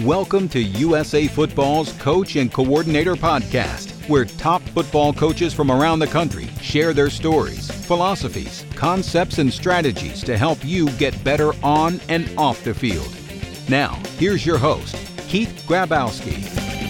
Welcome to USA Football's Coach and Coordinator Podcast, where top football coaches from around the country share their stories, philosophies, concepts, and strategies to help you get better on and off the field. Now, here's your host, Keith Grabowski.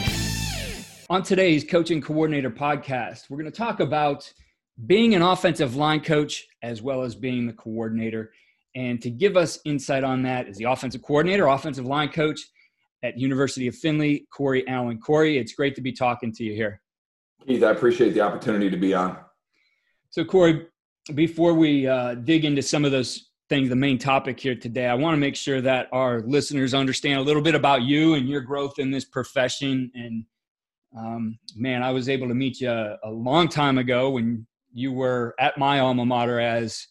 On today's Coach and Coordinator Podcast, we're going to talk about being an offensive line coach as well as being the coordinator. And to give us insight on that is the offensive coordinator, offensive line coach at University of Findlay, Corey Allen. Corey, it's great to be talking to you here. Keith, I appreciate the opportunity to be on. So, Corey, before we dig into some of those things, the main topic here today, I want to make sure that our listeners understand a little bit about you and your growth in this profession. And, man, I was able to meet you a long time ago when you were at my alma mater as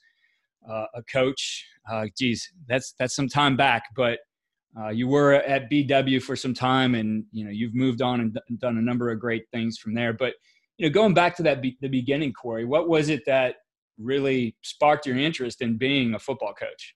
a coach. That's some time back, but you were at BW for some time, and you've moved on and done a number of great things from there. But going back to the beginning, Corey, what was it that really sparked your interest in being a football coach?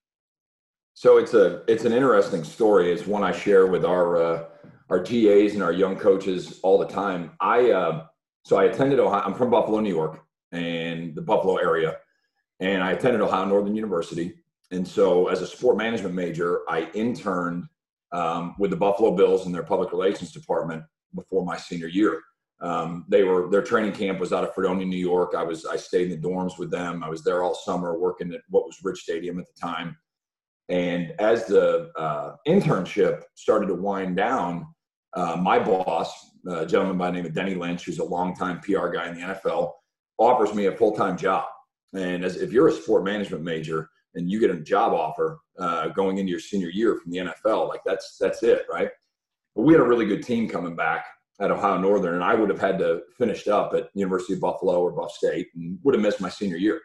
So it's an interesting story. It's one I share with our GAs and our young coaches all the time. I attended Ohio. I'm from Buffalo, New York, and the Buffalo area, and I attended Ohio Northern University. And so as a sport management major, I interned with the Buffalo Bills in their public relations department before my senior year. Their training camp was out of Fredonia, New York. I stayed in the dorms with them. I was there all summer working at what was Rich Stadium at the time. And as the internship started to wind down, my boss, a gentleman by the name of Denny Lynch, who's a longtime PR guy in the NFL, offers me a full-time job. And if you're a sport management major and you get a job offer going into your senior year from the NFL, like that's it, right? But we had a really good team coming back at Ohio Northern, and I would have had to finish up at University of Buffalo or Buff State and would have missed my senior year.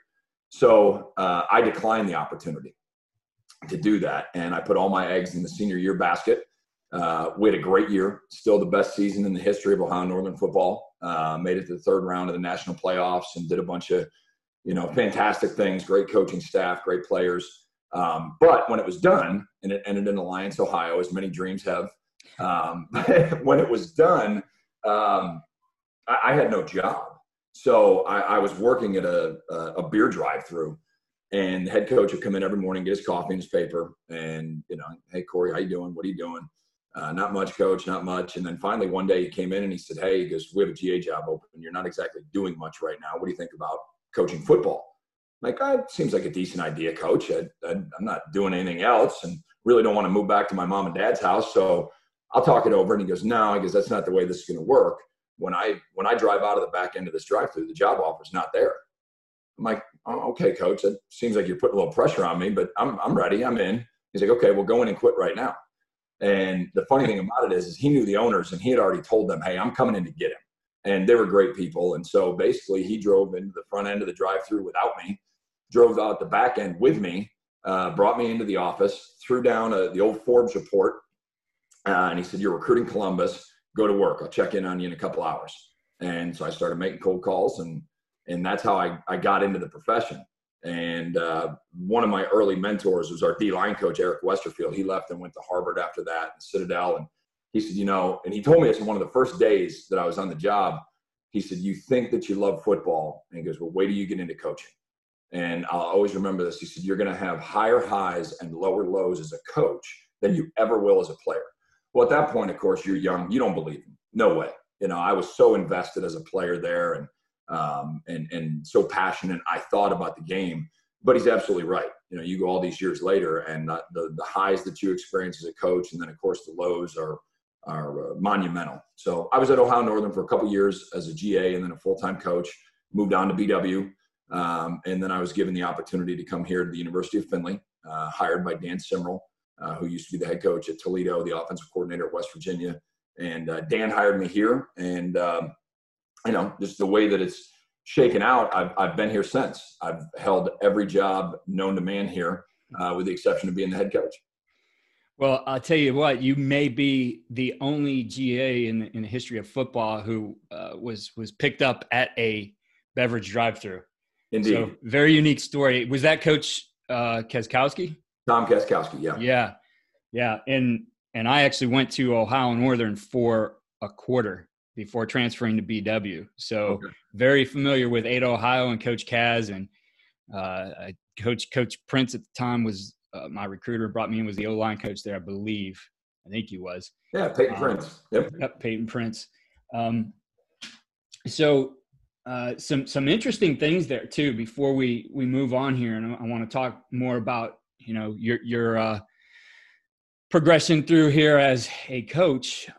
So I declined the opportunity to do that, and I put all my eggs in the senior year basket. We had a great year, still the best season in the history of Ohio Northern football. Made it to the third round of the national playoffs and did a bunch of fantastic things, great coaching staff, great players. But when it was done, and it ended in Alliance, Ohio, as many dreams have, when it was done, I had no job. So I was working at a beer drive-through, and the head coach would come in every morning, get his coffee and his paper, and, hey, Corey, how you doing? What are you doing? Not much, coach, not much. And then finally one day he came in and he said, hey, he goes, we have a GA job open. You're not exactly doing much right now. What do you think about coaching football? I'm like, it seems like a decent idea, coach. I'm not doing anything else and really don't want to move back to my mom and dad's house. So I'll talk it over. And he goes, no, I guess that's not the way this is going to work. When I drive out of the back end of this drive-through, the job offer's not there. I'm like, oh, okay, coach, that seems like you're putting a little pressure on me, but I'm ready. I'm in. He's like, okay, well, go in and quit right now. And the funny thing about it is he knew the owners and he had already told them, hey, I'm coming in to get him. And they were great people. And so basically he drove into the front end of the drive-through without me, drove out the back end with me, brought me into the office, threw down the old Forbes report. And he said, you're recruiting Columbus, go to work. I'll check in on you in a couple hours. And so I started making cold calls, and that's how I got into the profession. And one of my early mentors was our D-line coach, Eric Westerfield. He left and went to Harvard after that, and Citadel. And he said, and he told me this one of the first days that I was on the job. He said, you think that you love football. And he goes, well, wait till you get into coaching. And I'll always remember this. He said, you're going to have higher highs and lower lows as a coach than you ever will as a player. Well, at that point, of course, you're young. You don't believe him. No way. I was so invested as a player there and so passionate. I thought about the game, but he's absolutely right. You go all these years later, and the highs that you experience as a coach, and then, of course, the lows are monumental. So I was at Ohio Northern for a couple years as a GA and then a full-time coach, moved on to BW. And then I was given the opportunity to come here to the University of Findlay, hired by Dan Simrell, who used to be the head coach at Toledo, the offensive coordinator at West Virginia. And Dan hired me here. And, just the way that it's shaken out, I've been here since. I've held every job known to man here, with the exception of being the head coach. Well, I'll tell you what, you may be the only GA in the history of football who was picked up at a beverage drive-through. Indeed. So very unique story. Was that Coach Kaskowski? Tom Kaskowski, yeah. Yeah. And And I actually went to Ohio Northern for a quarter before transferring to BW. So very familiar with Ada, Ohio, and Coach Kaz. And Coach Prince at the time was my recruiter, brought me in, was the O-line coach there, I believe. I think he was. Yeah, Peyton Prince. Yep, Peyton Prince. So some interesting things there too before we move on here, and I want to talk more about your progression through here as a coach.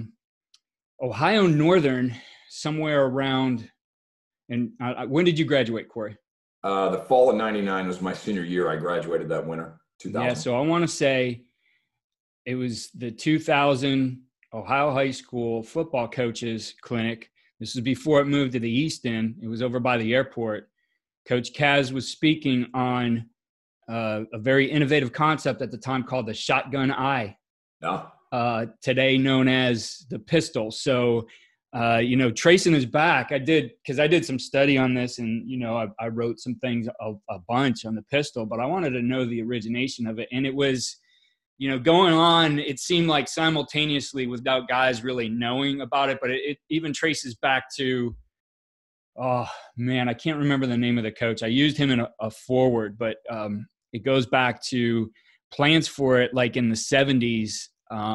Ohio Northern, somewhere around, and when did you graduate, Corey? The fall of '99 was my senior year. I graduated that winter, 2000. Yeah, so I want to say it was the 2000 Ohio High School Football Coaches Clinic. This is before it moved to the East End. It was over by the airport. Coach Kaz was speaking on a very innovative concept at the time called the shotgun eye. Yeah. Today known as the pistol. So, tracing his back, I did some study on this, and, I wrote some things, a bunch on the pistol, but I wanted to know the origination of it. And it was, going on, it seemed like simultaneously without guys really knowing about it, but it even traces back to, oh man, I can't remember the name of the coach. I used him in a forward, but it goes back to plans for it like in the 70s.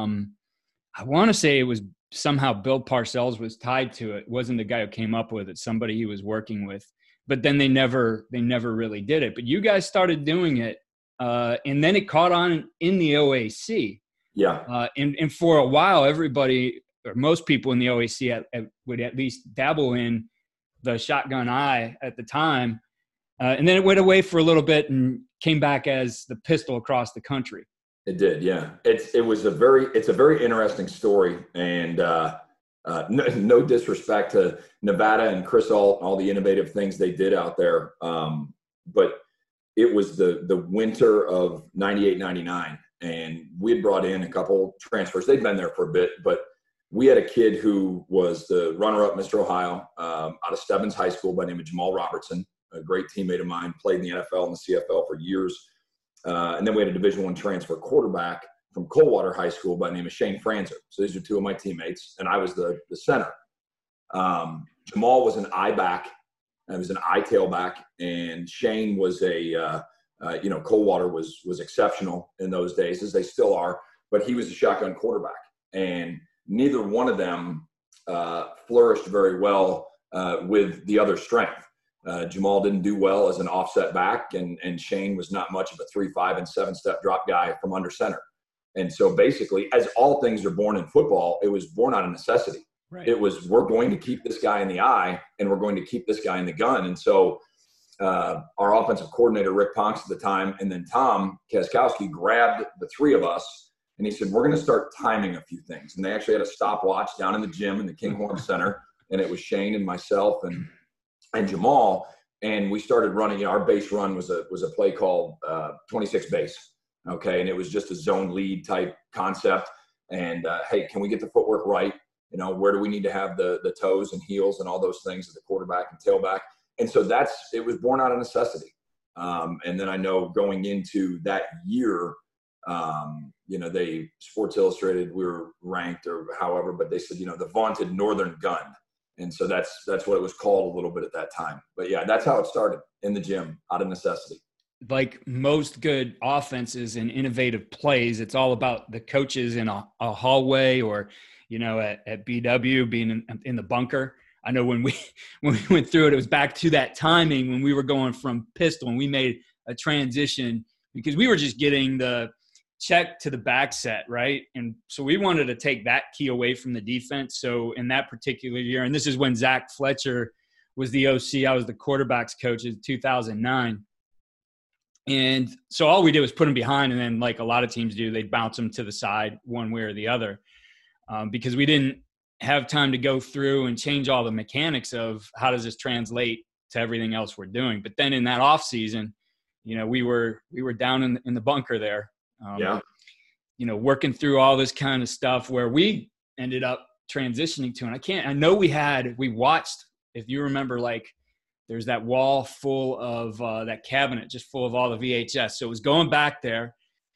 I want to say it was somehow Bill Parcells was tied to it. It wasn't the guy who came up with it, somebody he was working with, but then they never really did it. But you guys started doing it. And then it caught on in the OAC. Yeah. And for a while, everybody or most people in the OAC would at least dabble in the shotgun eye at the time. And then it went away for a little bit and came back as the pistol across the country. It did. Yeah. It's a very interesting story. And no disrespect to Nevada and Chris Ault and all the innovative things they did out there. But it was the winter of 98, 99. And we had brought in a couple transfers. They'd been there for a bit, but we had a kid who was the runner-up Mr. Ohio out of Stebbins High School by the name of Jamal Robertson, a great teammate of mine, played in the NFL and the CFL for years. And then we had a Division I transfer quarterback from Coldwater High School by the name of Shane Franzer. So these are two of my teammates, and I was the center. Jamal was an I-back. I was an I-tailback, and Shane was Coldwater was exceptional in those days, as they still are, but he was a shotgun quarterback. And neither one of them flourished very well with the other strength. Jamal didn't do well as an offset back, and Shane was not much of a 3-5 and 7-step drop guy from under center. And so basically, as all things are born in football, it was born out of necessity. Right. It was, we're going to keep this guy in the eye, and we're going to keep this guy in the gun. And so our offensive coordinator, Rick Ponks at the time, and then Tom Kaskowski grabbed the three of us, and he said, we're going to start timing a few things. And they actually had a stopwatch down in the gym in the Kinghorn Center, and it was Shane and myself and Jamal. And we started running. Our base run was a play called 26 base. Okay. And it was just a zone lead type concept. And hey, can we get the footwork right? Where do we need to have the toes and heels and all those things at the quarterback and tailback? And so it was born out of necessity. And then I know going into that year, Sports Illustrated, we were ranked or however, but they said, the vaunted Northern gun. And so that's what it was called a little bit at that time. But yeah, that's how it started, in the gym, out of necessity. Like most good offenses and innovative plays, it's all about the coaches in a hallway or, at BW being in the bunker. I know when we went through it was back to that timing when we were going from pistol, and we made a transition because we were just getting the check to the back set, right? And so we wanted to take that key away from the defense. So in that particular year, and this is when Zach Fletcher was the OC, I was the quarterback's coach in 2009. And so all we did was put them behind, and then like a lot of teams do, they'd bounce them to the side one way or the other, because we didn't have time to go through and change all the mechanics of how does this translate to everything else we're doing. But then in that off season, we were down in the bunker there, working through all this kind of stuff where we ended up transitioning to, and I know we watched, if you remember, like there's that wall full of that cabinet just full of all the VHS. So it was going back there,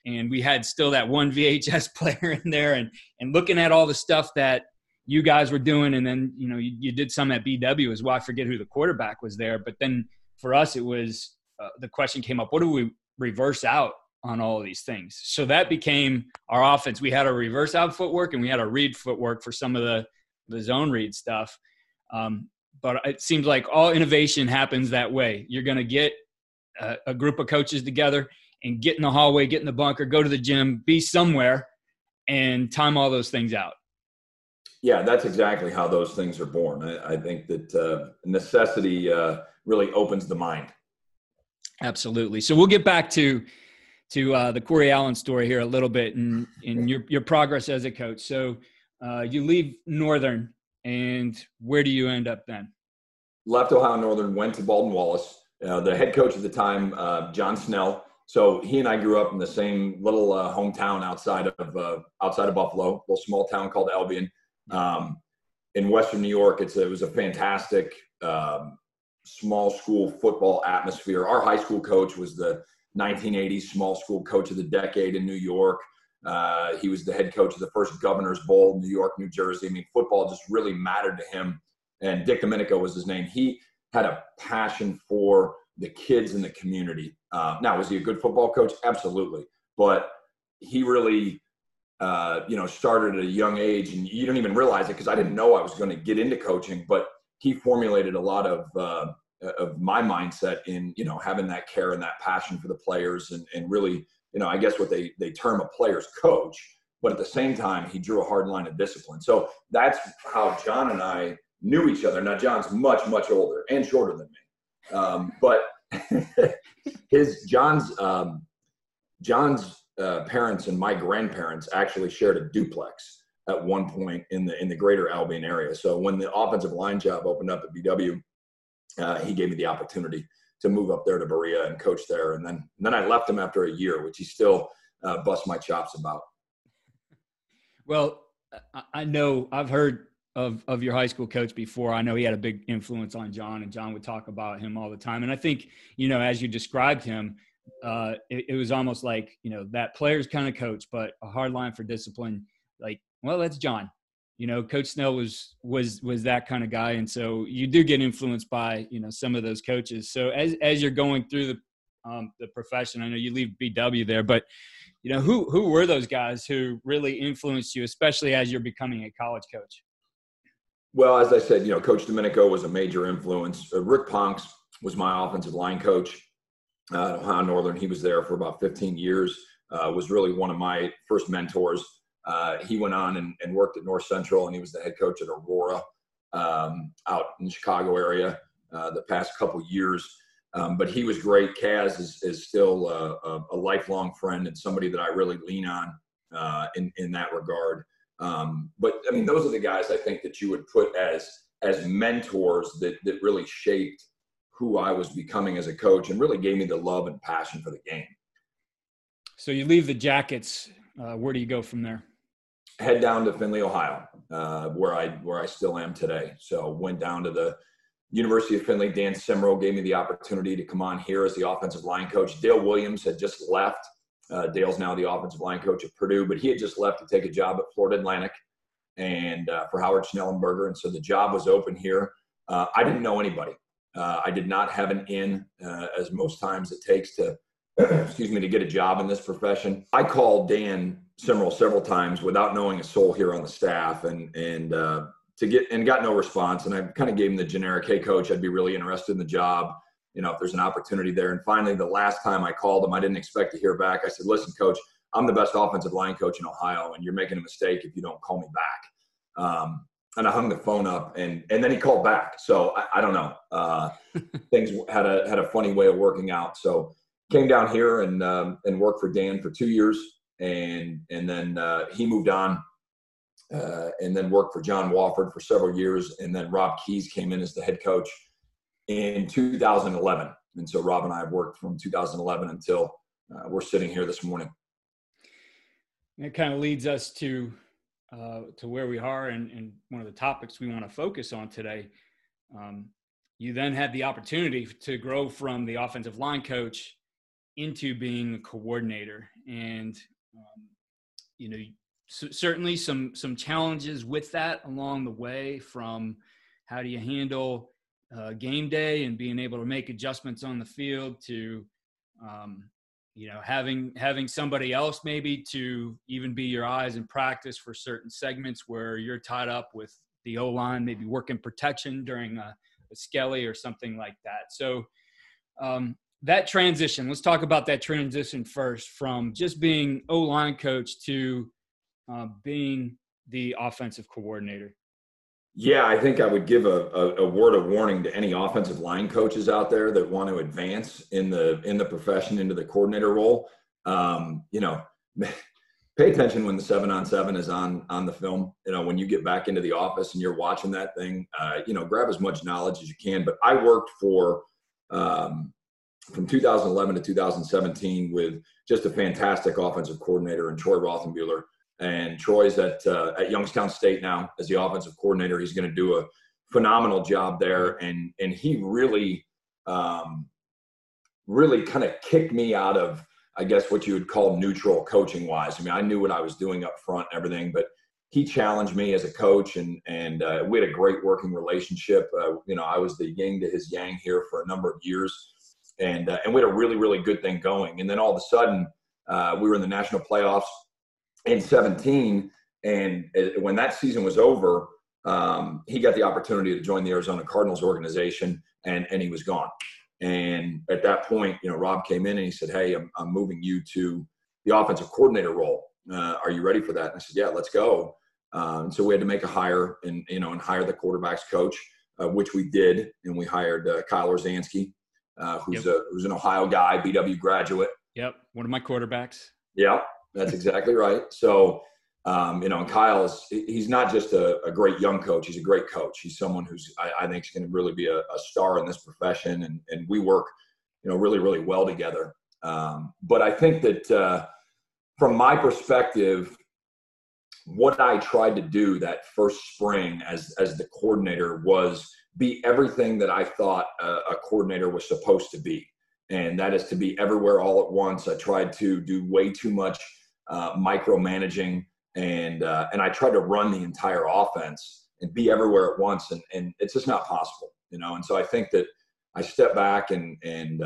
and we had still that one VHS player in there, and looking at all the stuff that you guys were doing. And then, you did some at BW as well. I forget who the quarterback was there, but then for us, it was the question came up, what do we reverse out on all of these things? So that became our offense. We had a reverse out footwork and we had a read footwork for some of the zone read stuff. But it seems like all innovation happens that way. You're going to get a group of coaches together and get in the hallway, get in the bunker, go to the gym, be somewhere, and time all those things out. Yeah, that's exactly how those things are born. I think that necessity really opens the mind. Absolutely. So we'll get back to the Corey Allen story here a little bit and your progress as a coach. So you leave Northern, and where do you end up then? Left Ohio Northern, went to Baldwin Wallace. The head coach at the time, John Snell. So he and I grew up in the same little hometown outside of Buffalo, a little small town called Albion. In Western New York, it was a fantastic small school football atmosphere. Our high school coach was the 1980s small school coach of the decade in New York. He was the head coach of the first Governor's Bowl, New York, New Jersey. I mean, football just really mattered to him. And Dick Domenico was his name. He had a passion for the kids in the community. Now, was he a good football coach? Absolutely. But he really started at a young age, and you don't even realize it because I didn't know I was going to get into coaching, but he formulated a lot of my mindset in, having that care and that passion for the players and really, I guess what they term a player's coach, but at the same time, he drew a hard line of discipline. So that's how John and I knew each other. Now, John's much, much older and shorter than me. But John's parents and my grandparents actually shared a duplex at one point in the greater Albion area. So when the offensive line job opened up at BW, he gave me the opportunity to move up there to Berea and coach there. And then I left him after a year, which he still busts my chops about. Well, I know I've heard of your high school coach before. I know he had a big influence on John, and John would talk about him all the time. And I think, as you described him, it was almost like, that player's kind of coach, but a hard line for discipline. Like, well, that's John. Coach Snell was that kind of guy. And so you do get influenced by, some of those coaches. So as you're going through the profession, I know you leave BW there, but, who were those guys who really influenced you, especially as you're becoming a college coach? Well, as I said, Coach Domenico was a major influence. Rick Ponks was my offensive line coach at Ohio Northern. He was there for about 15 years, was really one of my first mentors. He went on and worked at North Central, and he was the head coach at Aurora out in the Chicago area the past couple years. But he was great. Kaz is still a lifelong friend and somebody that I really lean on in that regard. But I mean, those are the guys I think that you would put as mentors that really shaped who I was becoming as a coach and really gave me the love and passion for the game. So you leave the Jackets. Where do you go from there? Head down to Findlay, Ohio, where I still am today. So went down to the University of Findlay. Dan Simro gave me the opportunity to come on here as the offensive line coach. Dale Williams had just left. Dale's now the offensive line coach at Purdue, but he had just left to take a job at Florida Atlantic and for Howard Schnellenberger. And so the job was open here. I didn't know anybody. I did not have an in, as most times it takes to get a job in this profession. I called Dan Simrell several times without knowing a soul here on the staff and got no response. And I kind of gave him the generic, hey coach, I'd be really interested in the job. If there's an opportunity there. And finally, the last time I called him, I didn't expect to hear back. I said, listen, coach, I'm the best offensive line coach in Ohio, and you're making a mistake if you don't call me back. And I hung the phone up, and then he called back. So I don't know. Things had a funny way of working out. So came down here and worked for Dan for 2 years, and then he moved on, and then worked for John Wofford for several years, and then Rob Keys came in as the head coach in 2011. And so Rob and I have worked from 2011 until we're sitting here this morning. It kind of leads us to where we are and one of the topics we want to focus on today. You then had the opportunity to grow from the offensive line coach into being a coordinator. and certainly some challenges with that along the way, from how do you handle game day and being able to make adjustments on the field to having somebody else maybe to even be your eyes in practice for certain segments where you're tied up with the O-line, maybe working protection during a skelly or something like that. So that transition, let's talk about that transition first, from just being O-line coach to being the offensive coordinator. Yeah, I think I would give a word of warning to any offensive line coaches out there that want to advance in the profession into the coordinator role. Pay attention when the 7-on-7 is on the film. When you get back into the office and you're watching that thing, grab as much knowledge as you can. But I worked for from 2011 to 2017 with just a fantastic offensive coordinator in Troy Rothenbuehler. And Troy's at Youngstown State now as the offensive coordinator. He's going to do a phenomenal job there. And he really kind of kicked me out of, I guess, what you would call neutral coaching wise. I mean, I knew what I was doing up front and everything, but he challenged me as a coach, and we had a great working relationship. I was the yin to his yang here for a number of years, and we had a really, really good thing going. And then all of a sudden, we were in the national playoffs in 2017, and when that season was over, he got the opportunity to join the Arizona Cardinals organization, and he was gone. And at that point, Rob came in and he said, "Hey, I'm moving you to the offensive coordinator role. Are you ready for that?" And I said, "Yeah, let's go." And so we had to make a hire and hire the quarterbacks coach, which we did. And we hired Kyle Orzansky, who's an Ohio guy, BW graduate. Yep. One of my quarterbacks. Yeah, that's exactly right. So, and Kyle he's not just a great young coach. He's a great coach. He's someone who's, I think, is going to really be a star in this profession. And we work, really, really well together. But I think that from my perspective, what I tried to do that first spring as the coordinator was be everything that I thought a coordinator was supposed to be. And that is to be everywhere all at once. I tried to do way too much micromanaging, and I tried to run the entire offense and be everywhere at once. And it's just not possible, And so I think that I stepped back and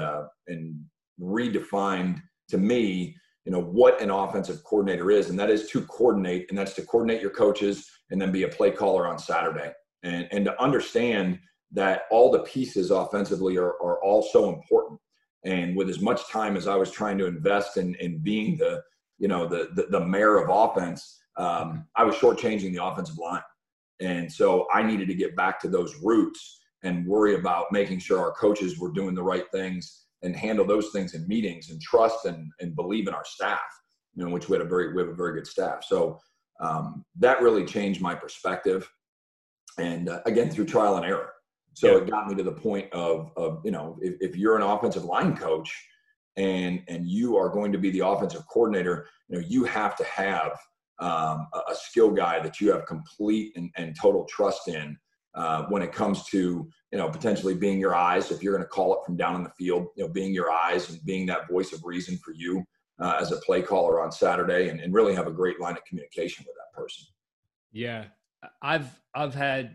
redefined to me, what an offensive coordinator is. And that is to coordinate, and that's to coordinate your coaches and then be a play caller on Saturday. And to understand that all the pieces offensively are all so important. And with as much time as I was trying to invest in being the mayor of offense, I was shortchanging the offensive line. And so I needed to get back to those roots and worry about making sure our coaches were doing the right things and handle those things in meetings and trust and believe in our staff, which we have a very good staff. So that really changed my perspective. And again, through trial and error. So it got me to the point of if you're an offensive line coach and you are going to be the offensive coordinator, you have to have a skill guy that you have complete and total trust in when it comes to, potentially being your eyes. If you're going to call it from down in the field, being your eyes and being that voice of reason for you as a play caller on Saturday, and really have a great line of communication with that person. Yeah. I've had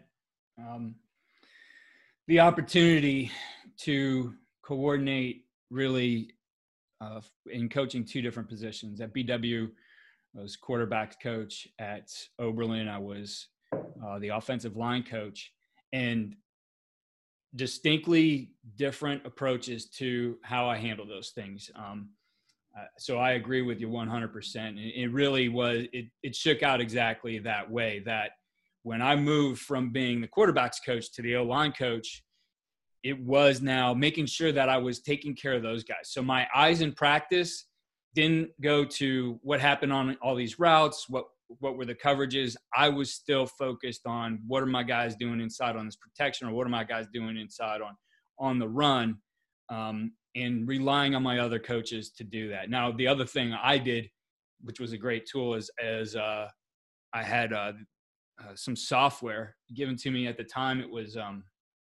the opportunity to coordinate really in coaching two different positions. At BW, I was quarterback coach. At Oberlin, I was the offensive line coach, and distinctly different approaches to how I handle those things. So I agree with you 100%. It really was, it shook out exactly that way, that when I moved from being the quarterback's coach to the O-line coach, it was now making sure that I was taking care of those guys. So my eyes in practice didn't go to what happened on all these routes, what were the coverages. I was still focused on what are my guys doing inside on this protection, or what are my guys doing inside on the run, and relying on my other coaches to do that. Now, the other thing I did, which was a great tool, is I had some software given to me at the time. It was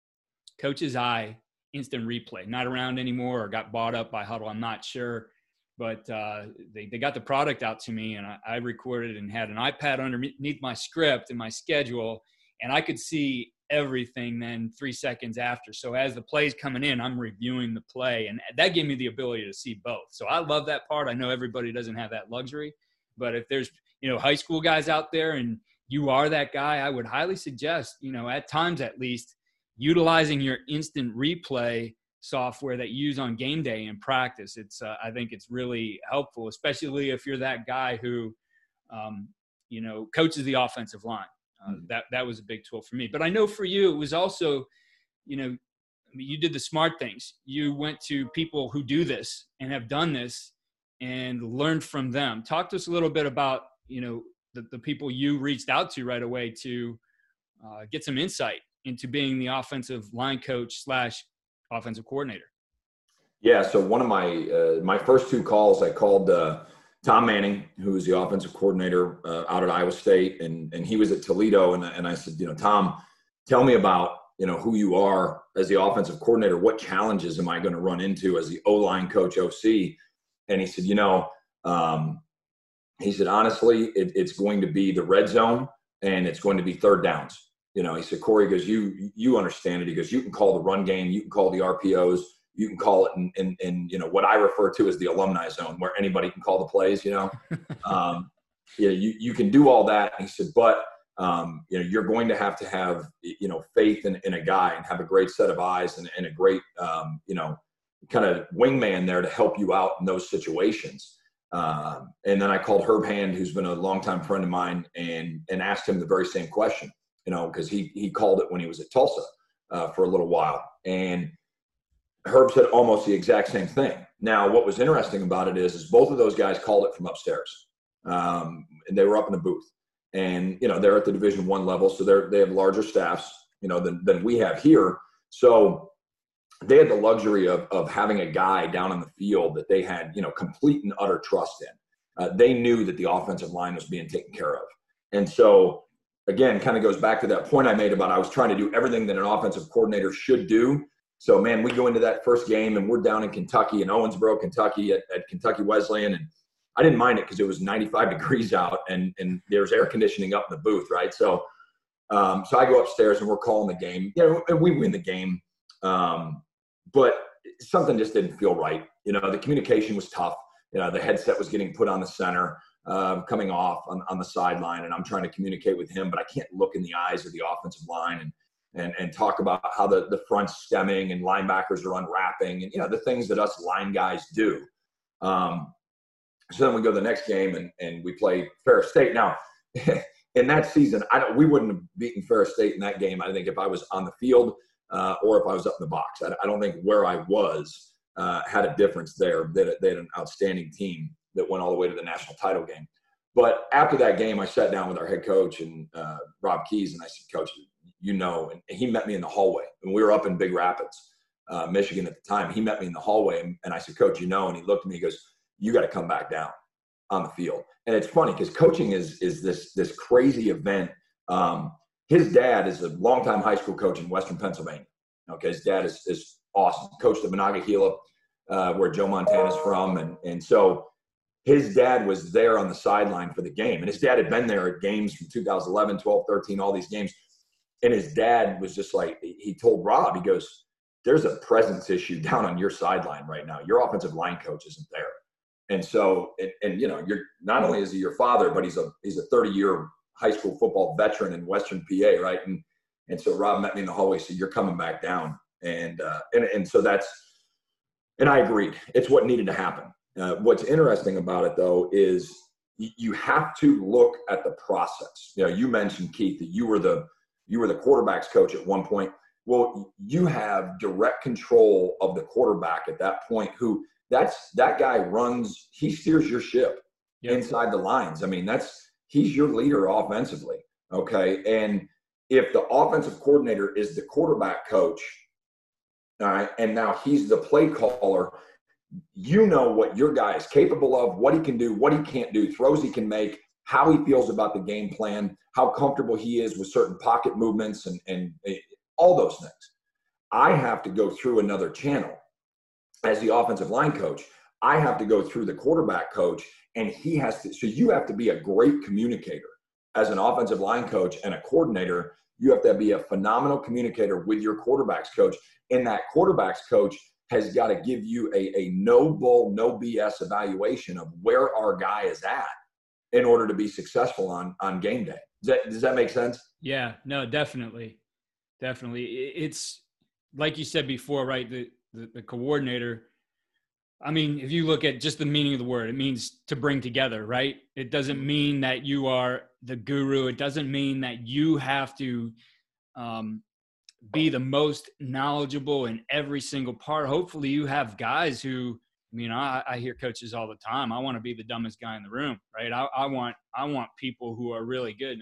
Coach's Eye Instant Replay, not around anymore, or got bought up by Huddle, I'm not sure. but they got the product out to me, and I recorded and had an iPad underneath my script and my schedule, and I could see everything then 3 seconds after. So as the play's coming in, I'm reviewing the play, and that gave me the ability to see both. So I love that part. I know everybody doesn't have that luxury, but if there's, high school guys out there and you are that guy, I would highly suggest, at times at least, utilizing your instant replay software that you use on game day in practice. I think it's really helpful, especially if you're that guy who, coaches the offensive line. That was a big tool for me. But I know for you, it was also, you did the smart things. You went to people who do this and have done this and learned from them. Talk to us a little bit about, the people you reached out to right away to get some insight into being the offensive line coach / offensive coordinator. Yeah. So one of my first 2 calls, I called Tom Manning, who is the offensive coordinator out at Iowa State, and he was at Toledo. And I said, Tom, tell me about, who you are as the offensive coordinator. What challenges am I going to run into as the O-line coach, OC? And he said, honestly, it's going to be the red zone and it's going to be third downs. He said, Corey, goes, you understand it. He goes, you can call the run game, you can call the RPOs, you can call it in what I refer to as the alumni zone, where anybody can call the plays. You can do all that. And he said, but you're going to have faith in a guy and have a great set of eyes and a great kind of wingman there to help you out in those situations. And then I called Herb Hand, who's been a longtime friend of mine, and asked him the very same question. Because he called it when he was at Tulsa for a little while. And Herb said almost the exact same thing. Now, what was interesting about it is both of those guys called it from upstairs. And they were up in the booth. And, they're at the Division I level, so they have larger staffs, than we have here. So they had the luxury of having a guy down on the field that they had, complete and utter trust in. They knew that the offensive line was being taken care of. And so, again, kind of goes back to that point I made about I was trying to do everything that an offensive coordinator should do. So, man, we go into that first game and we're down in Kentucky, in Owensboro, Kentucky at Kentucky Wesleyan. And I didn't mind it because it was 95 degrees out and there's air conditioning up in the booth, right? So I go upstairs and we're calling the game. And we win the game. But something just didn't feel right. The communication was tough. The headset was getting put on the center. Coming off on the sideline, and I'm trying to communicate with him, but I can't look in the eyes of the offensive line and talk about how the front's stemming and linebackers are unwrapping and, the things that us line guys do. So then we go to the next game and we play Ferris State. Now, in that season, we wouldn't have beaten Ferris State in that game, I think, if I was on the field or if I was up in the box. I don't think where I was had a difference there. They had an outstanding team that went all the way to the national title game. But after that game, I sat down with our head coach and Rob Keys, and I said, Coach, and he met me in the hallway. And we were up in Big Rapids, Michigan at the time. He met me in the hallway, and I said, Coach, and he looked at me, he goes, you got to come back down on the field. And it's funny because coaching is this crazy event. His dad is a longtime high school coach in Western Pennsylvania. Okay, his dad is awesome. Coached at Monongahela, where Joe Montana's from. And so his dad was there on the sideline for the game. And his dad had been there at games from 2011, 12, 13, all these games. And his dad was just like, he told Rob, he goes, there's a presence issue down on your sideline right now. Your offensive line coach isn't there. And so, you're not only is he your father, but he's a 30-year high school football veteran in Western PA, right? And so Rob met me in the hallway, said, you're coming back down. And so and I agreed. It's what needed to happen. What's interesting about it, though, is you have to look at the process. You mentioned, Keith, that you were the quarterback's coach at one point. Well, you have direct control of the quarterback at that point. That guy runs, he steers your ship inside the lines. I mean, he's your leader offensively. Okay, and if the offensive coordinator is the quarterback coach, all right, and now he's the play caller, what your guy is capable of, what he can do, what he can't do, throws he can make, how he feels about the game plan, how comfortable he is with certain pocket movements and all those things. I have to go through another channel as the offensive line coach. I have to go through the quarterback coach, and he has to. So you have to be a great communicator as an offensive line coach and a coordinator. You have to be a phenomenal communicator with your quarterbacks coach, and that quarterbacks coach has got to give you a no bull, no BS evaluation of where our guy is at in order to be successful on game day. Does that make sense? Yeah, no, definitely. It's like you said before, right? The coordinator. I mean, if you look at just the meaning of the word, it means to bring together, right? It doesn't mean that you are the guru. It doesn't mean that you have to be the most knowledgeable in every single part. Hopefully you have guys who, I hear coaches all the time. I want to be the dumbest guy in the room, right? I want people who are really good.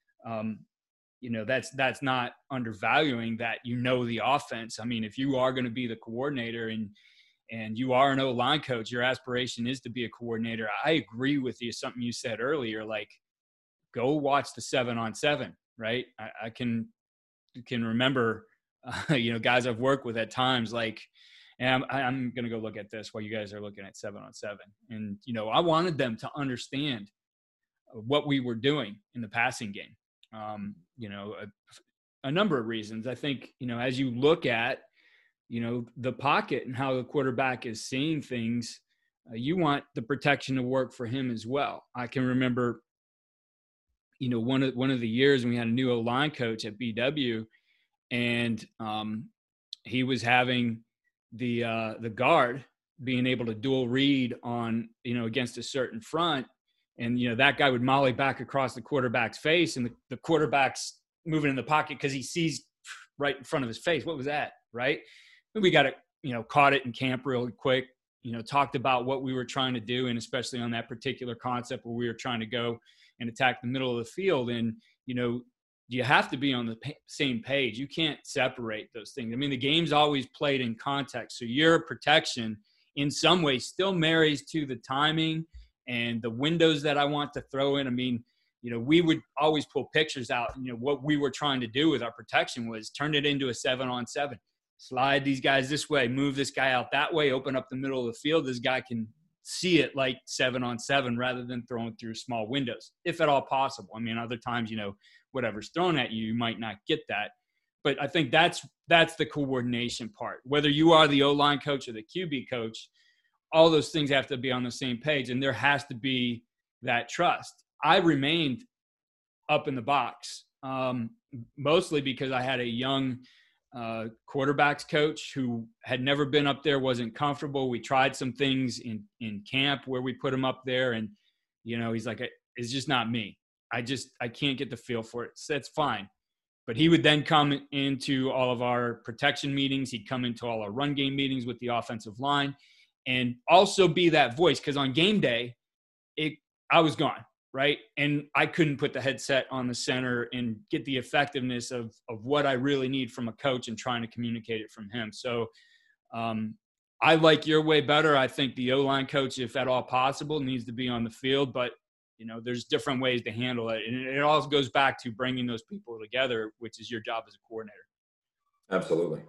That's not undervaluing that, the offense. I mean, if you are going to be the coordinator and you are an O-line coach, your aspiration is to be a coordinator. I agree with you. Something you said earlier, like go watch the 7-on-7, right? I can remember, guys I've worked with at times, like, and I'm going to go look at this while you guys are looking at 7-on-7. And, I wanted them to understand what we were doing in the passing game. A number of reasons. I think, as you look at, the pocket and how the quarterback is seeing things, you want the protection to work for him as well. I can remember, one of the years when we had a new O-line coach at BW, and he was having the guard being able to dual read on, against a certain front. And, that guy would molly back across the quarterback's face, and the quarterback's moving in the pocket because he sees right in front of his face. What was that? Right. And we got it, caught it in camp real quick, talked about what we were trying to do. And especially on that particular concept where we were trying to go and attack the middle of the field. And, you have to be on the same page. You can't separate those things. I mean, the game's always played in context. So your protection in some way still marries to the timing and the windows that I want to throw in. I mean, we would always pull pictures out. What we were trying to do with our protection was turn it into a 7-on-7. Slide these guys this way, move this guy out that way, open up the middle of the field. This guy can see it like 7-on-7 rather than throwing through small windows, if at all possible. I mean, other times, whatever's thrown at you, you might not get that. But I think that's the coordination part. Whether you are the O-line coach or the QB coach, all those things have to be on the same page, and there has to be that trust. I remained up in the box, mostly because I had a young quarterbacks coach who had never been up there, wasn't comfortable. We tried some things in camp where we put him up there, and he's like, it's just not me. I can't get the feel for it. So that's fine. But he would then come into all of our protection meetings. He'd come into all our run game meetings with the offensive line and also be that voice. Because on game day, I was gone, right? And I couldn't put the headset on the center and get the effectiveness of what I really need from a coach and trying to communicate it from him. So I like your way better. I think the O-line coach, if at all possible, needs to be on the field. But there's different ways to handle it. And it all goes back to bringing those people together, which is your job as a coordinator. Absolutely.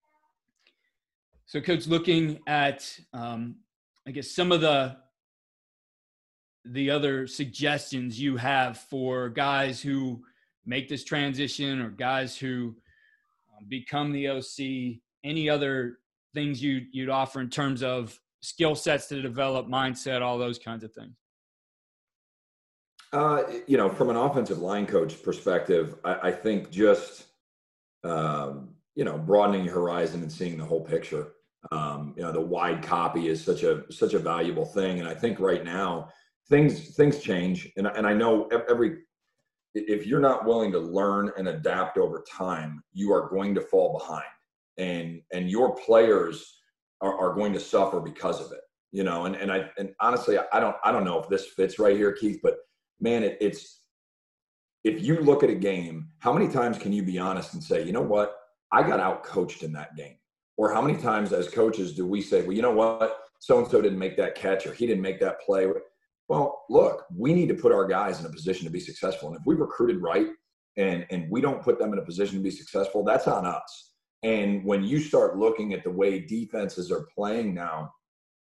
So, Coach, looking at, I guess, some of the other suggestions you have for guys who make this transition or guys who become the OC, any other things you'd offer in terms of skill sets to develop, mindset, all those kinds of things? From an offensive line coach perspective, I think just, broadening your horizon and seeing the whole picture. The wide copy is such a valuable thing. And I think right now things change. And I know if you're not willing to learn and adapt over time, you are going to fall behind, and your players are going to suffer because of it, and honestly, I don't know if this fits right here, Keith, but man, it's if you look at a game, how many times can you be honest and say, you know what, I got out-coached in that game? Or how many times as coaches do we say, well, you know what, so-and-so didn't make that catch or he didn't make that play? Well, look, we need to put our guys in a position to be successful. And if we recruited right and we don't put them in a position to be successful, that's on us. And when you start looking at the way defenses are playing now,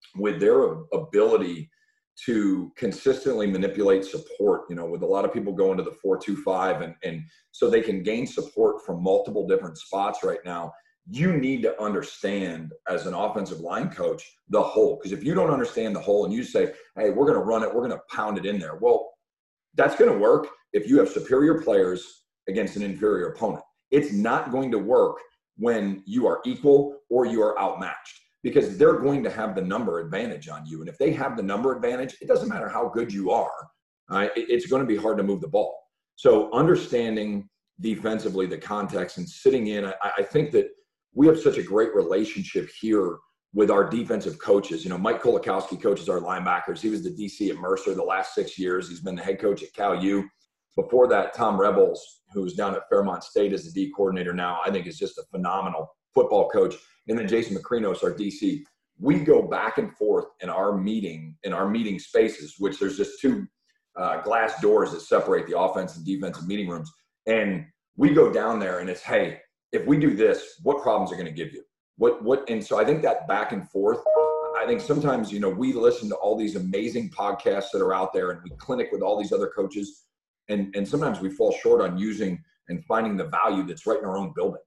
with their ability to consistently manipulate support, with a lot of people going to the 4-2-5 and so they can gain support from multiple different spots right now. You need to understand as an offensive line coach, the whole, because if you don't understand the whole and you say, hey, we're going to run it, we're going to pound it in there. Well, that's going to work if you have superior players against an inferior opponent. It's not going to work when you are equal or you are outmatched, because they're going to have the number advantage on you. And if they have the number advantage, it doesn't matter how good you are. It's going to be hard to move the ball. So understanding defensively the context and sitting in, I think that we have such a great relationship here with our defensive coaches. Mike Kolakowski coaches our linebackers. He was the DC at Mercer the last 6 years. He's been the head coach at Cal U. Before that, Tom Rebels, who's down at Fairmont State as the D coordinator now, I think is just a phenomenal football coach. And then Jason Macrinos, our DC. We go back and forth in our meeting spaces, which there's just two glass doors that separate the offense and defensive meeting rooms. And we go down there and it's, hey, if we do this, what problems are going to give you? And so I think that back and forth, I think sometimes, we listen to all these amazing podcasts that are out there and we clinic with all these other coaches. And sometimes we fall short on using and finding the value that's right in our own building.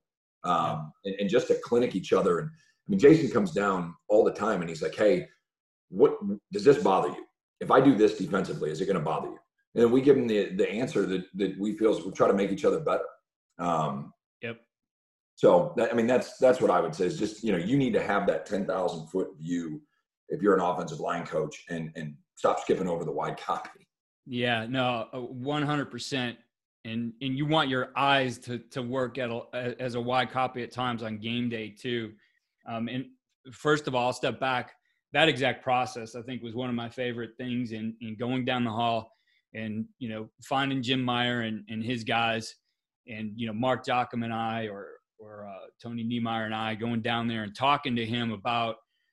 And just to clinic each other. And Jason comes down all the time and he's like, hey, what does this bother you? If I do this defensively, is it going to bother you? And then we give him the answer that we feel is we'll try to make each other better. Yep. So that's what I would say is just, you need to have that 10,000 foot view if you're an offensive line coach and stop skipping over the wide copy. Yeah, no, 100%. And you want your eyes to work as a wide copy at times on game day too. And first of all, I'll step back. That exact process, I think, was one of my favorite things in going down the hall and, finding Jim Meyer and his guys and, Mark Jocham and I or Tony Niemeyer and I going down there and talking to him about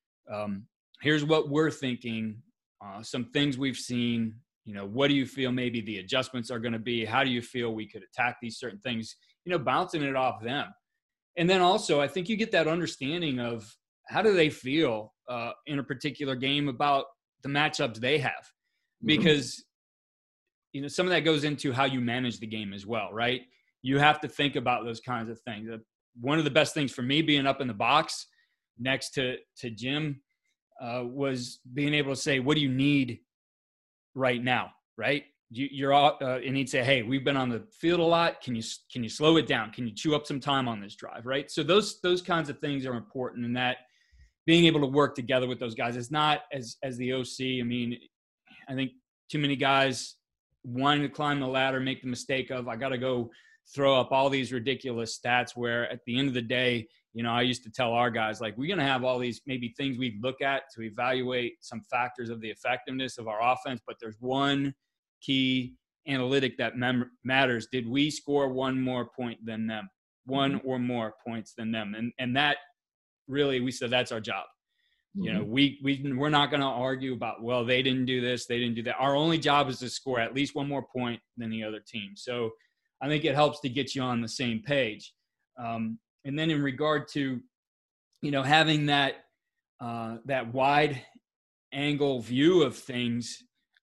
here's what we're thinking, some things we've seen. What do you feel maybe the adjustments are going to be? How do you feel we could attack these certain things? Bouncing it off them. And then also, I think you get that understanding of how do they feel in a particular game about the matchups they have. Because, some of that goes into how you manage the game as well, right? You have to think about those kinds of things. One of the best things for me being up in the box next to Jim was being able to say, what do you need right now, right? You're all, and he'd say, hey, we've been on the field a lot. Can you slow it down? Can you chew up some time on this drive, right? So those kinds of things are important, and that being able to work together with those guys is not as the OC. I think too many guys wanting to climb the ladder make the mistake of, I got to go throw up all these ridiculous stats where at the end of the day, I used to tell our guys, like, we're going to have all these maybe things we look at to evaluate some factors of the effectiveness of our offense, but there's one key analytic that matters. Did we score one more point than them? One or more points than them? And that really, we said that's our job. We're not going to argue about, well, they didn't do this, they didn't do that. Our only job is to score at least one more point than the other team. So I think it helps to get you on the same page. And then in regard to, having that wide angle view of things,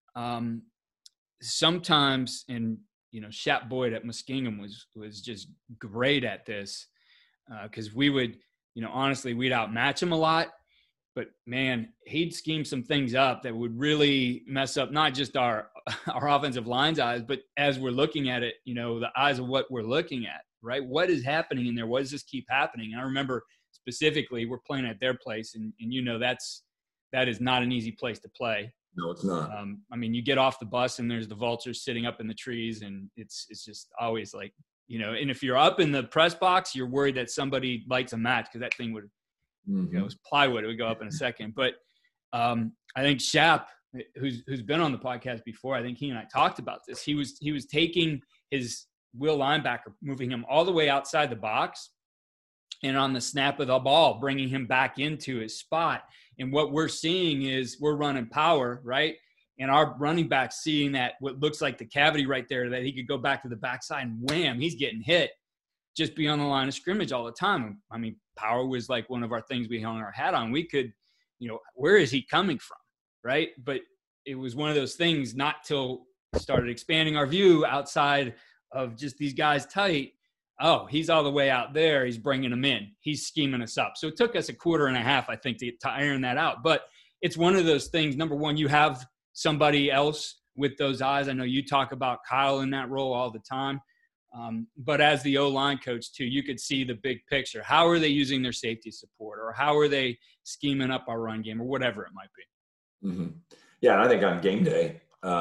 sometimes, and, Shap Boyd at Muskingum was just great at this because we would, honestly, we'd outmatch him a lot. But, man, he'd scheme some things up that would really mess up not just our offensive line's eyes, but as we're looking at it, the eyes of what we're looking at, right? What is happening in there? What does this keep happening? And I remember specifically we're playing at their place, and that is not an easy place to play. No, it's not. You get off the bus and there's the vultures sitting up in the trees, and it's just always like, and if you're up in the press box, you're worried that somebody lights a match because that thing would – it was plywood. It would go up in a second. But I think Shap, who's been on the podcast before, I think he and I talked about this. He was taking his will linebacker, moving him all the way outside the box, and on the snap of the ball, bringing him back into his spot. And what we're seeing is we're running power, right? And our running back seeing that what looks like the cavity right there that he could go back to the backside and wham, he's getting hit just be on the line of scrimmage all the time. Power was like one of our things we hung our hat on. We could, where is he coming from? Right. But it was one of those things not till started expanding our view outside of just these guys tight. Oh, he's all the way out there. He's bringing them in. He's scheming us up. So it took us a quarter and a half, I think, to iron that out. But it's one of those things. Number one, you have somebody else with those eyes. I know you talk about Kyle in that role all the time. But as the O-line coach, too, you could see the big picture. How are they using their safety support, or how are they scheming up our run game, or whatever it might be? Mm-hmm. Yeah, and I think on game day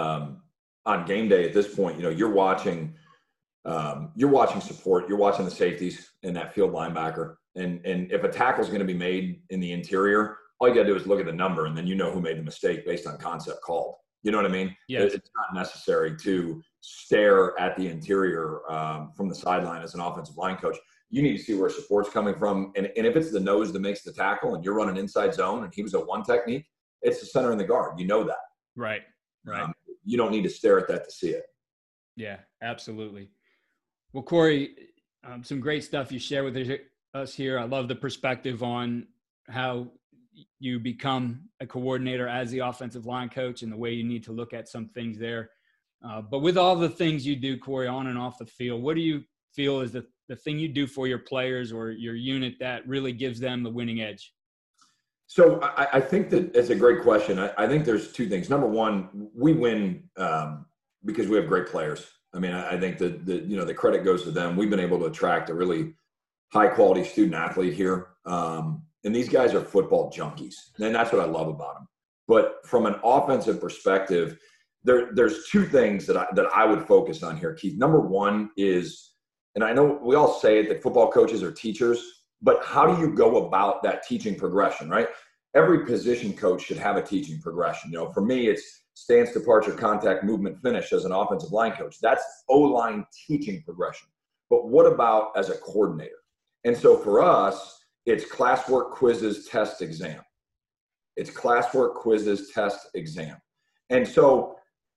at this point, you're watching support, you're watching the safeties and that field linebacker. And if a tackle is going to be made in the interior, all you got to do is look at the number, and then you know who made the mistake based on concept called. You know what I mean? Yes. It's not necessary to stare at the interior from the sideline as an offensive line coach. You need to see where support's coming from. And if it's the nose that makes the tackle and you're running inside zone and he was a one technique, it's the center and the guard. You know that. Right. You don't need to stare at that to see it. Yeah, absolutely. Well, Corey, some great stuff you share with us here. I love the perspective on how you become a coordinator as the offensive line coach and the way you need to look at some things there. But with all the things you do, Corey, on and off the field, what do you feel is the thing you do for your players or your unit that really gives them the winning edge? So I think that it's a great question. I think there's two things. Number one, we win because we have great players. I mean, I think that the credit goes to them. We've been able to attract a really high quality student athlete here. And these guys are football junkies. And that's what I love about them. But from an offensive perspective, there's two things that I would focus on here, Keith. Number one is, and I know we all say it, that football coaches are teachers, but how do you go about that teaching progression, right? Every position coach should have a teaching progression. For me, it's stance, departure, contact, movement, finish as an offensive line coach. That's O-line teaching progression. But what about as a coordinator? And so for us, it's classwork, quizzes, test, exam. It's classwork, quizzes, test, exam. And so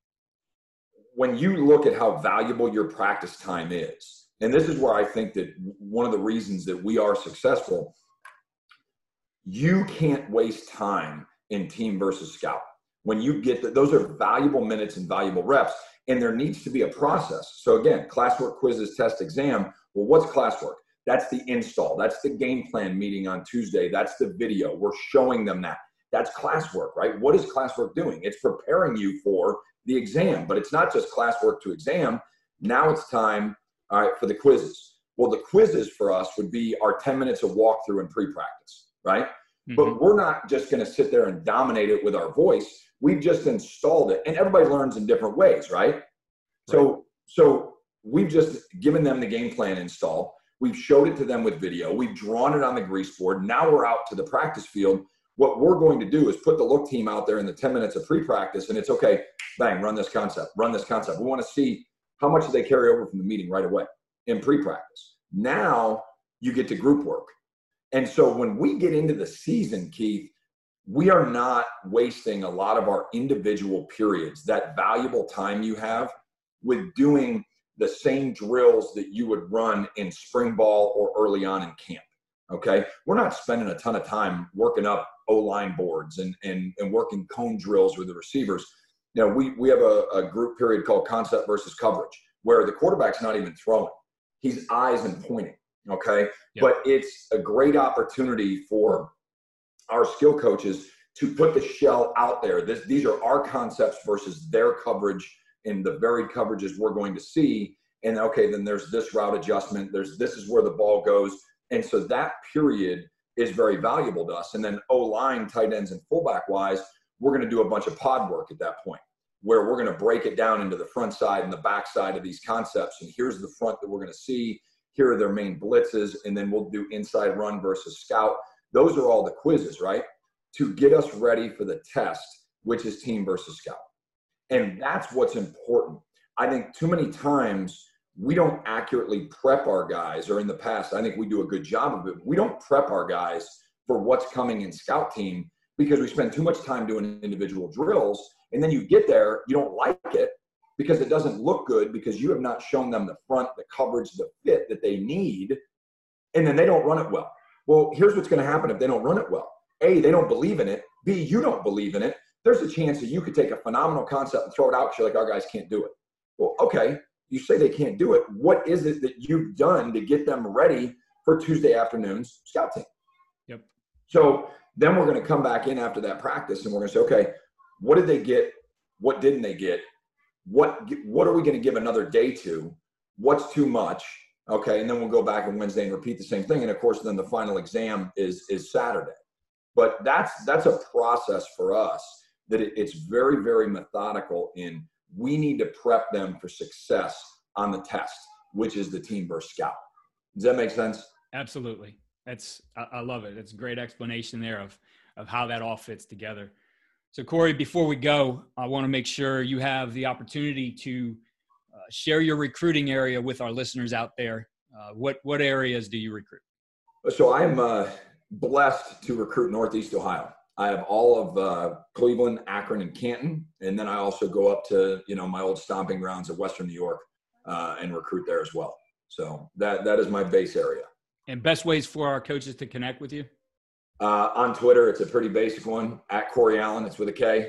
when you look at how valuable your practice time is, and this is where I think that one of the reasons that we are successful, you can't waste time in team versus scout. When you get those are valuable minutes and valuable reps, and there needs to be a process. So again, classwork, quizzes, test, exam. Well, what's classwork? That's the install. That's the game plan meeting on Tuesday. That's the video. We're showing them that. That's classwork, right? What is classwork doing? It's preparing you for the exam, but it's not just classwork to exam. Now it's time, all right, for the quizzes. Well, the quizzes for us would be our 10 minutes of walkthrough and pre-practice, right? Mm-hmm. But we're not just going to sit there and dominate it with our voice. We've just installed it, and everybody learns in different ways, right? So we've just given them the game plan install. We've showed it to them with video. We've drawn it on the grease board. Now we're out to the practice field. What we're going to do is put the look team out there in the 10 minutes of pre-practice, and it's okay, bang, run this concept. We want to see how much do they carry over from the meeting right away in pre-practice. Now you get to group work. And so when we get into the season, Keith, we are not wasting a lot of our individual periods, that valuable time you have, with doing the same drills that you would run in spring ball or early on in camp. Okay. We're not spending a ton of time working up O-line boards and working cone drills with the receivers. We have a group period called concept versus coverage, where the quarterback's not even throwing. He's eyes and pointing. Okay. Yep. But it's a great opportunity for our skill coaches to put the shell out there. These are our concepts versus their coverage and the varied coverages we're going to see. And okay, then there's this route adjustment. This is where the ball goes. And so that period is very valuable to us. And then O-line, tight ends, and fullback wise, we're going to do a bunch of pod work at that point, where we're going to break it down into the front side and the back side of these concepts. And here's the front that we're going to see. Here are their main blitzes. And then we'll do inside run versus scout. Those are all the quizzes, right? To get us ready for the test, which is team versus scout. And that's what's important. I think too many times we don't accurately prep our guys, or in the past, I think we do a good job of it. We don't prep our guys for what's coming in scout team because we spend too much time doing individual drills. And then you get there, you don't like it because it doesn't look good because you have not shown them the front, the coverage, the fit that they need. And then they don't run it well. Well, here's what's going to happen if they don't run it well. A, they don't believe in it. B, you don't believe in it. There's a chance that you could take a phenomenal concept and throw it out because you're like, our guys can't do it. Well, okay, you say they can't do it. What is it that you've done to get them ready for Tuesday afternoon's scout team? Yep. So then we're going to come back in after that practice and we're going to say, okay, what did they get? What didn't they get? What are we going to give another day to? What's too much? Okay, and then we'll go back on Wednesday and repeat the same thing. And of course, then the final exam is Saturday. But that's a process for us that it's very, very methodical in. We need to prep them for success on the test, which is the team versus scout. Does that make sense? Absolutely. I love it. It's a great explanation there of how that all fits together. So Corey, before we go, I want to make sure you have the opportunity to share your recruiting area with our listeners out there. What areas do you recruit? So I'm blessed to recruit Northeast Ohio. I have all of Cleveland, Akron, and Canton. And then I also go up to, my old stomping grounds of Western New York and recruit there as well. So that is my base area. And best ways for our coaches to connect with you? On Twitter, it's a pretty basic one, at Corey Allen. It's with a K.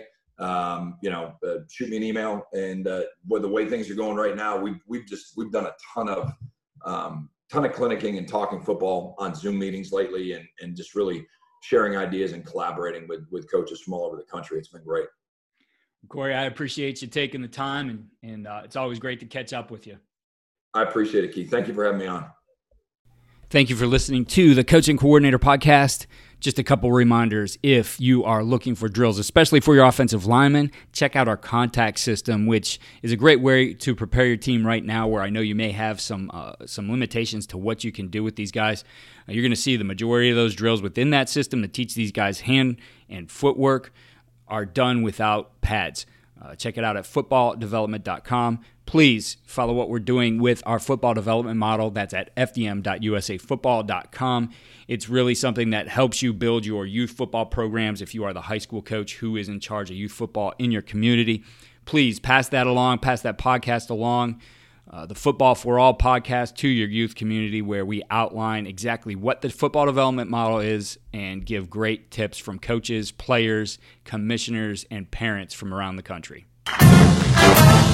Shoot me an email. And with the way things are going right now, we've done a ton of clinicking and talking football on Zoom meetings lately, and just really sharing ideas and collaborating with coaches from all over the country. It's been great. Corey, I appreciate you taking the time, and it's always great to catch up with you. I appreciate it, Keith. Thank you for having me on. Thank you for listening to the Coaching Coordinator Podcast. Just a couple reminders. If you are looking for drills, especially for your offensive linemen, check out our contact system, which is a great way to prepare your team right now, where I know you may have some limitations to what you can do with these guys. You're going to see the majority of those drills within that system to teach these guys hand and footwork are done without pads. Check it out at footballdevelopment.com. Please follow what we're doing with our football development model. That's at fdm.usafootball.com. It's really something that helps you build your youth football programs if you are the high school coach who is in charge of youth football in your community. Please pass that podcast along, the Football for All podcast, to your youth community, where we outline exactly what the football development model is and give great tips from coaches, players, commissioners, and parents from around the country.